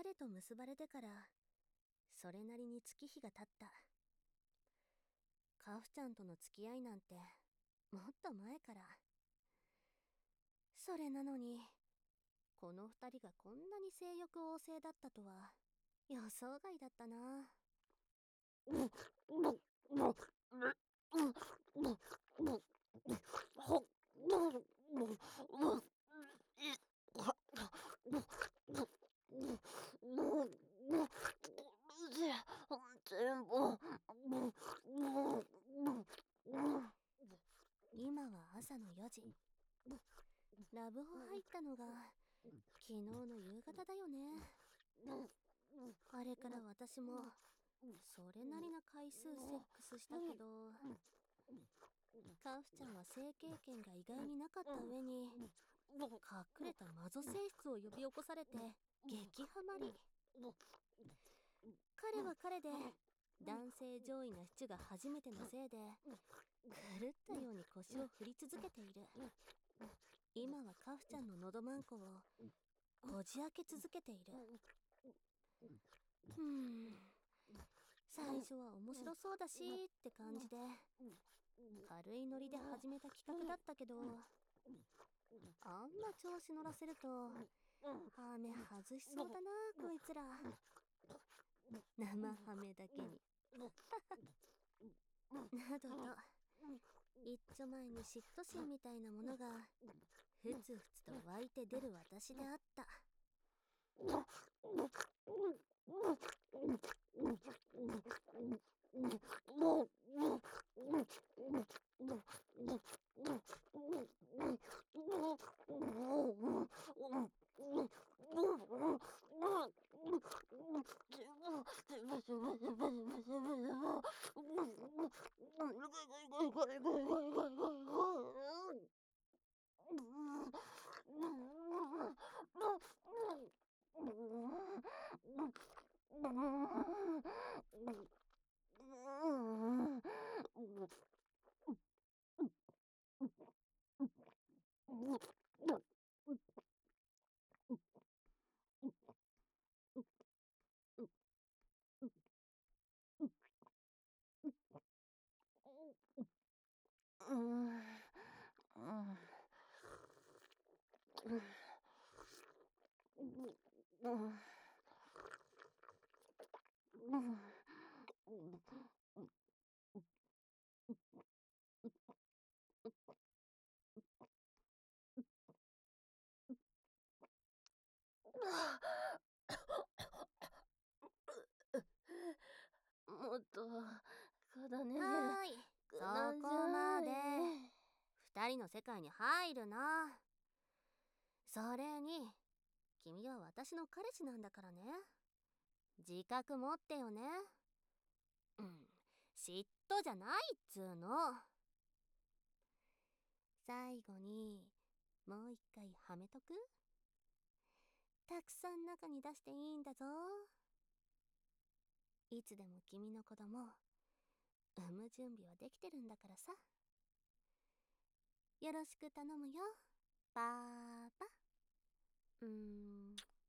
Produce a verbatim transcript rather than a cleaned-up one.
彼と結ばれてからそれなりに月日が経った。カフちゃんとの付き合いなんてもっと前から。それなのにこの二人がこんなに性欲旺盛だったとは予想外だったな。今は朝のよじ。ラブホ入ったのが昨日の夕方だよね。あれから私もそれなりな回数セックスしたけど、カフちゃんは性経験が意外になかった上に隠れたマゾ性質を呼び起こされて激ハマり。彼は彼で男性上位なシチュが初めてのせいで狂ったように腰を振り続けている。今はカフちゃんの喉マンコをこじ開け続けている。うーん最初は面白そうだしって感じで軽いノリで始めた企画だったけど、あんま調子乗らせるとハメ外しそうだなこいつら。生ハメだけになどと一丁前に嫉妬心みたいなものがふつふつと湧いて出る私であった。 もっと体ねじる。 はーい、そこまで。二人の世界に入るな。それに君は私の彼氏なんだからね。自覚持ってよね。うん、嫉妬じゃないっつーの。最後にもう一回はめとく？たくさん中に出していいんだぞ。いつでも君の子供産む準備はできてるんだからさ。よろしく頼むよパパ。うーん